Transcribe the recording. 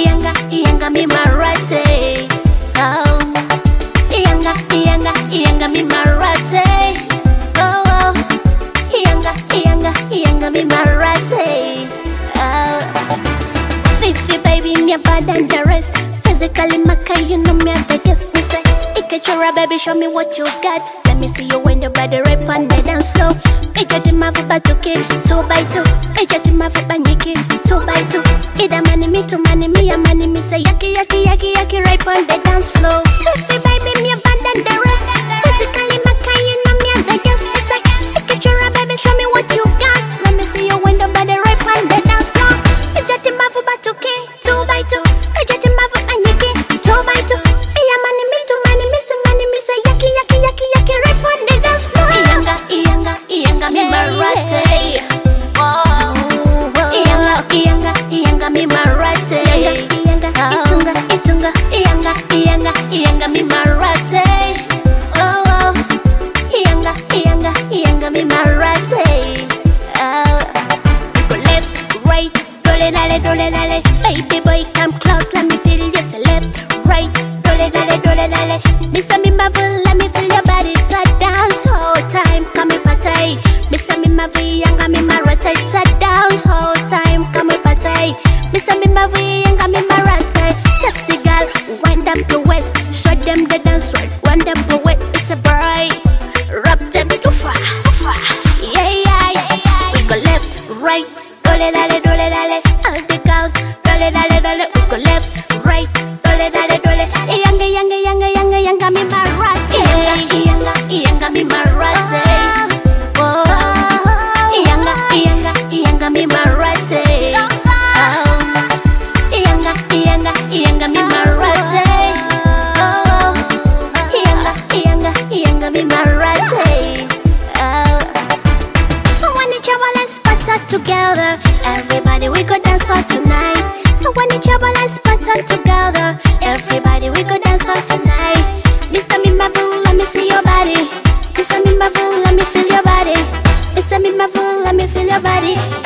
Iyanga mi marate. Oh, Iyanga mi marate. Oh, Iyanga mi marate. Fifi baby, me bad than the rest. Physically, Maka, you know me at the guest. Me say, Ikechura baby, show me what you got. Let me see you when the body rap on the dance floor. Ejati mafupa tuke, 2 by 2. Ejati mafupa nyiki, 2 by 2. Ida mani mi to mani mi ya mani mi say yaki rap on the dance floor. Fifi baby, me bad than the rest. Physically, Maka, you know me at the guest. Me say, Ikechura baby, show me what you got. Let me see you when the body rap on the dance floor. Ejati mafupa tuke, 2 by 2. Ejati mafupa nyiki, 2 by 2. Iya mani mi to mani mi so mani mi say yaki rap on the dance floor. Iyanga mi marate. Iyanga mi marate. Itunga Iyanga mi marate. Oh, Iyanga mi marate. Go left, right, dole dale. Baby boy, come close, let me feel you. Say left, right, dole dale. Missa me marvel, let me feel your body. It's a dance whole time, come me party. Missa me marvel, Iyanga mi marate. It's a dance whole time, come me party. Missa me marvel, Iyanga mi marate. Sexy girl, wind up your waist, show them the dance right. Wind up your waist, it's a bright. Rub them too far. Yeah. We go left, right, dole dale. All the girls, dole. We go left, right, dole. Iyanga mi marate. Iyanga mi marate. Oh, Iyanga mi marate. Iyanga mi marate. Oh, Iyanga mi marate. So when the trouble let's party together. Everybody we go dance all tonight. So when the trouble let's party together. Everybody we go dance all tonight. Missa me marvel, let me see your body. Missa me marvel, let me feel your body. Missa me marvel, let me feel your body.